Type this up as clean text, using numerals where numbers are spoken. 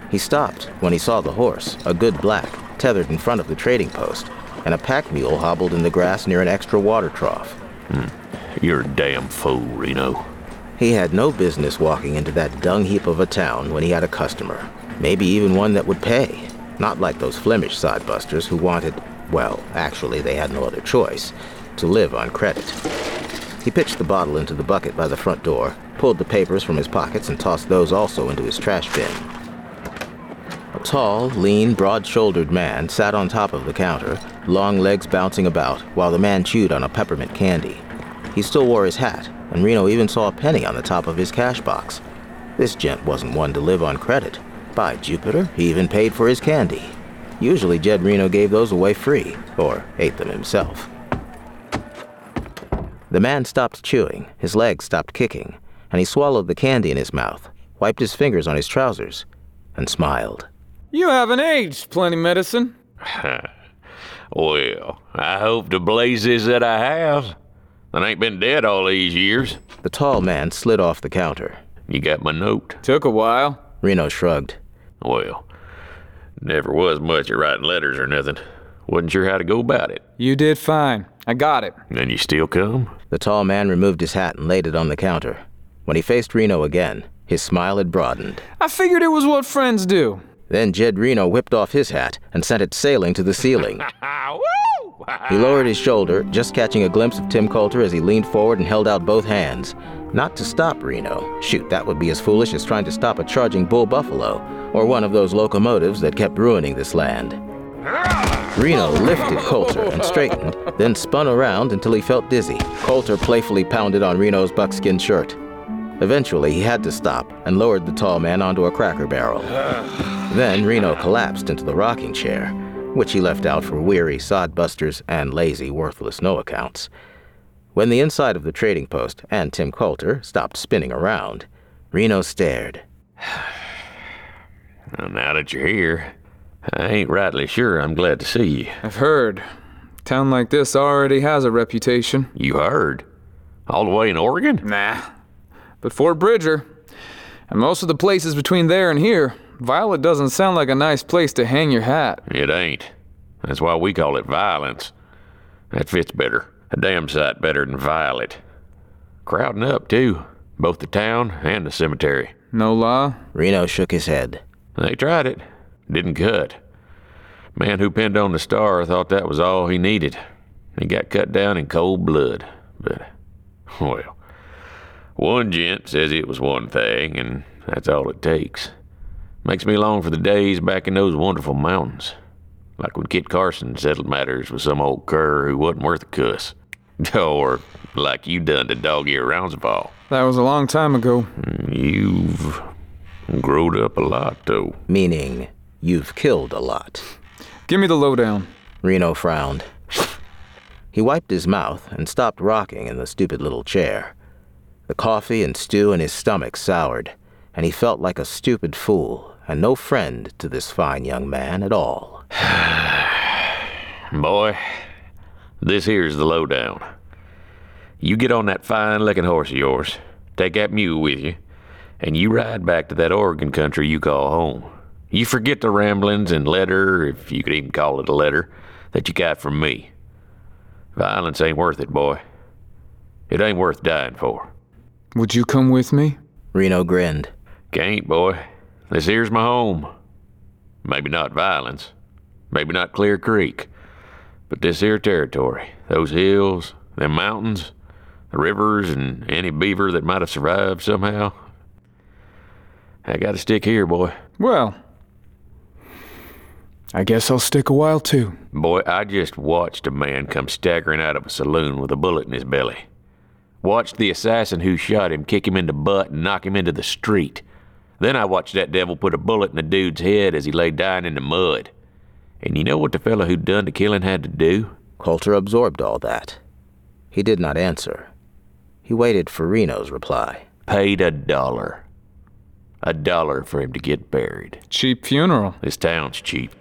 He stopped when he saw the horse, a good black, tethered in front of the trading post, and a pack mule hobbled in the grass near an extra water trough. You're a damn fool, Reno. He had no business walking into that dung heap of a town when he had a customer, maybe even one that would pay. Not like those Flemish sodbusters who wanted, well, actually they had no other choice, to live on credit. He pitched the bottle into the bucket by the front door, pulled the papers from his pockets and tossed those also into his trash bin. A tall, lean, broad-shouldered man sat on top of the counter, long legs bouncing about, while the man chewed on a peppermint candy. He still wore his hat, and Reno even saw a penny on the top of his cash box. This gent wasn't one to live on credit. By Jupiter, he even paid for his candy. Usually Jed Reno gave those away free, or ate them himself. The man stopped chewing, his legs stopped kicking, and he swallowed the candy in his mouth, wiped his fingers on his trousers, and smiled. You haven't aged, Plenty Medicine. Well, I hope to blazes that I have. I ain't been dead all these years. The tall man slid off the counter. You got my note? Took a while. Reno shrugged. Well, never was much at writing letters or nothing. Wasn't sure how to go about it. You did fine. I got it. And you still come? The tall man removed his hat and laid it on the counter. When he faced Reno again, his smile had broadened. I figured it was what friends do. Then Jed Reno whipped off his hat and sent it sailing to the ceiling. He lowered his shoulder, just catching a glimpse of Tim Coulter as he leaned forward and held out both hands. Not to stop Reno. Shoot, that would be as foolish as trying to stop a charging bull buffalo, or one of those locomotives that kept ruining this land. Reno lifted Coulter and straightened, then spun around until he felt dizzy. Coulter playfully pounded on Reno's buckskin shirt. Eventually, he had to stop and lowered the tall man onto a cracker barrel. Then Reno collapsed into the rocking chair, which he left out for weary sodbusters and lazy, worthless no-accounts. When the inside of the trading post and Tim Coulter stopped spinning around, Reno stared. Well, now that you're here, I ain't rightly sure I'm glad to see you. I've heard. A town like this already has a reputation. You heard? All the way in Oregon? Nah. But Fort Bridger, and most of the places between there and here, Violet doesn't sound like a nice place to hang your hat. It ain't. That's why we call it Violence. That fits better. A damn sight better than Violet. Crowding up, too. Both the town and the cemetery. No law? Reno shook his head. They tried it. Didn't cut. Man who pinned on the star thought that was all he needed. He got cut down in cold blood. But, well, one gent says it was one thing, and that's all it takes. Makes me long for the days back in those wonderful mountains. Like when Kit Carson settled matters with some old cur who wasn't worth a cuss. Or like you done to Dog-Ear Roundsville. That was a long time ago. You've growed up a lot, though. Meaning, you've killed a lot. Give me the lowdown. Reno frowned. He wiped his mouth and stopped rocking in the stupid little chair. The coffee and stew in his stomach soured, and he felt like a stupid fool and no friend to this fine young man at all. Boy, this here's the lowdown. You get on that fine-looking horse of yours, take that mule with you, and you ride back to that Oregon country you call home. You forget the ramblings and letter, if you could even call it a letter, that you got from me. Violence ain't worth it, boy. It ain't worth dying for. Would you come with me? Reno grinned. Can't, boy. This here's my home. Maybe not Violence. Maybe not Clear Creek. But this here territory, those hills, them mountains, the rivers, and any beaver that might have survived somehow. I gotta stick here, boy. Well, I guess I'll stick a while too. Boy, I just watched a man come staggering out of a saloon with a bullet in his belly. Watched the assassin who shot him kick him in the butt and knock him into the street. Then I watched that devil put a bullet in the dude's head as he lay dying in the mud. And you know what the fella who done the killing had to do? Coulter absorbed all that. He did not answer. He waited for Reno's reply. Paid $1. $1 for him to get buried. Cheap funeral. This town's cheap.